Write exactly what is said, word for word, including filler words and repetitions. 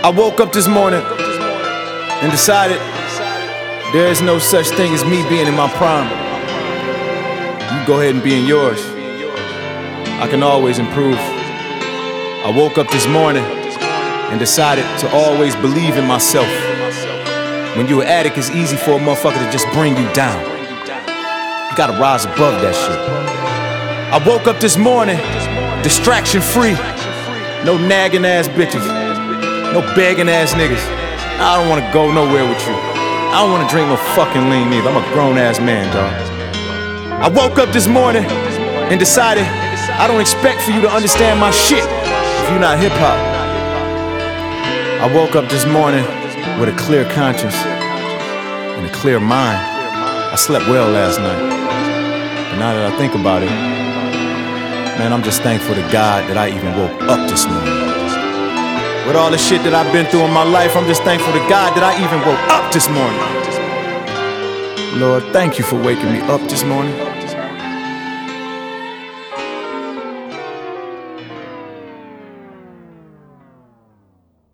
I woke up this morning and decided there is no such thing as me being in my prime. You go ahead and be in yours. I can always improve. I woke up this morning and decided to always believe in myself. When you're an addict, it's easy for a motherfucker to just bring you down. You gotta rise above that shit. I woke up this morning distraction free. No nagging ass bitches. No begging ass niggas. I don't wanna go nowhere with you. I don't wanna drink no fucking lean either. I'm a grown ass man, dog. I woke up this morning and decided I don't expect for you to understand my shit if you're not hip hop. I woke up this morning with a clear conscience and a clear mind. I slept well last night. But now that I think about it, man, I'm just thankful to God that I even woke up this morning. With all the shit that I've been through in my life, I'm just thankful to God that I even woke up this morning. Lord, thank you for waking me up this morning.